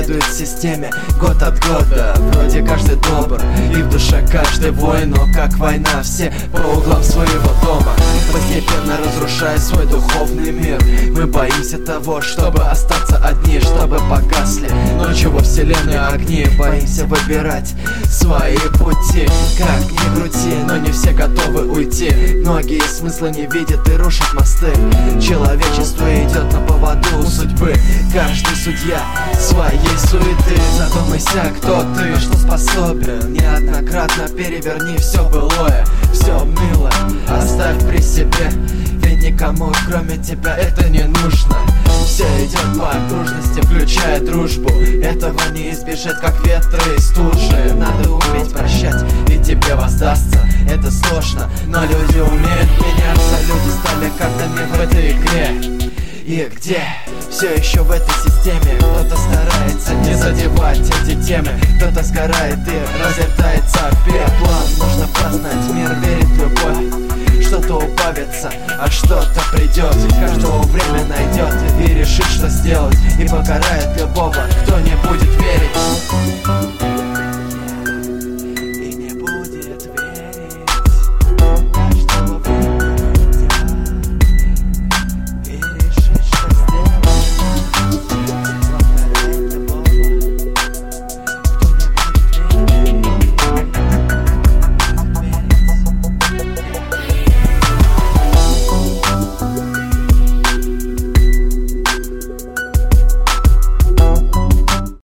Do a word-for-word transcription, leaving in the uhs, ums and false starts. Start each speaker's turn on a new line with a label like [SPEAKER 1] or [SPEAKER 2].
[SPEAKER 1] следует системе год от года. Вроде каждый добр и в душе каждый воин, но как война, все по углам своего дома, постепенно разрушая свой духовный мир. Мы боимся того, чтобы остаться одни, чтобы погасли ночью во вселенной огни. Боимся выбирать свои пути. Как ни крути, но не все готовы уйти. Многие смысла не видят и рушат мосты. Человечество идет на поводу у судьбы. Каждый судья своей суеты. Задумайся, кто ты, на что способен. Неоднократно переверни все былое, все милое оставь при себе, ведь никому кроме тебя это не нужно. Все идет по окружности, включая дружбу. Этого не избежать, как ветры и стужи. Надо уметь прощать, и тебе воздастся. Это сложно, но люди умеют меняться. Люди стали картами в этой игре. И где? Все еще в этой системе. Кто-то старается не задевать эти темы. Кто-то сгорает и разлетается в пеплом. Нужно познать мир, верить в любовь. Что-то убавится, а что-то придет. Каждого время найдет и решит, что сделать. И покарает любого,